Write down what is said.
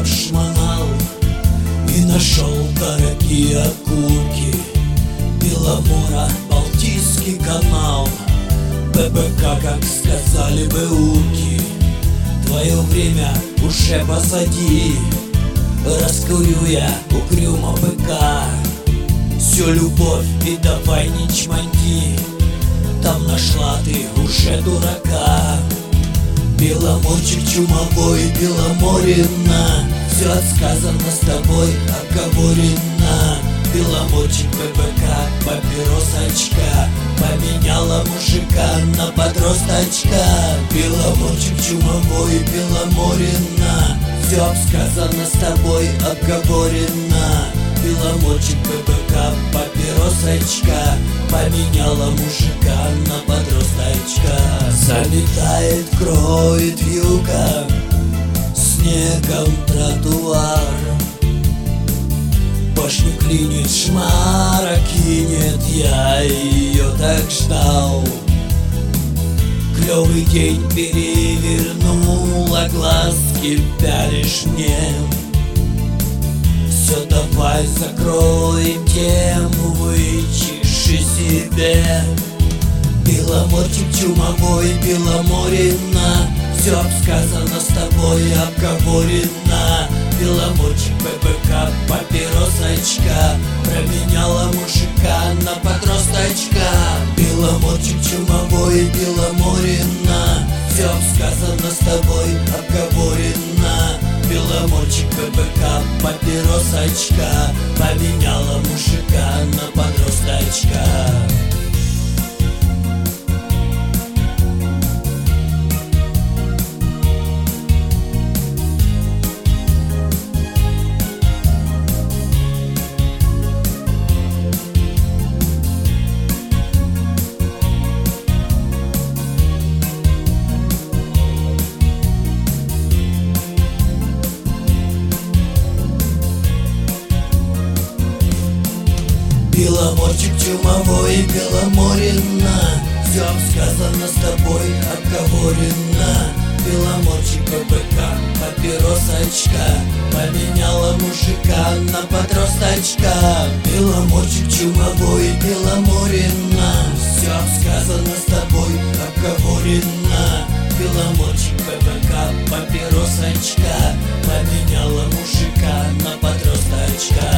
обшмонал и нашел дорогие окурки. Беломора, Балтийский канал, ББК, как сказали бы урки. Твое время уже позади, раскурю я угрюмо быка. Всю любовь и давай не чманди, там нашла ты уже дурака. Беломорчик чумовой, Беломорина, все отсказано с тобой, оговорено. Беломорчик ББК, папиросочка, поменяла мужика на подросточка. Беломорчик чумовой, Беломорина, все обсказано с тобой, обговорено. Беломорчик ББК, папиросочка, поменяла мужика на подросточка. Залетает, кроет вьюга, снегом тротуар. Башню клинит, шмара кинет, я ее так ждал. Клевый день перевернула, глазки пялишь мне. Все, давай закроем тему, вычеши себе. Беломорчик чумовой, Беломорина, все обсказано с тобой, обговорено. Беломорчик ББК, папиросочка, променяла мужика на подросточка. Беломорчик чумовой, Беломорина, все обсказано с тобой, обговорено. Беломорчик ББК, папиросочка, поменяла мужика на подросточка. Беломорчик чумовой, Беломорина, все обсказано с тобой, обговорено. Беломорчик ББК, папиросочка, поменяла мужика на подросточка. Беломорчик чумовой, Беломорина, все обсказано с тобой, обговорено. Беломорчик ББК, папиросочка, поменяла мужика на подросточка.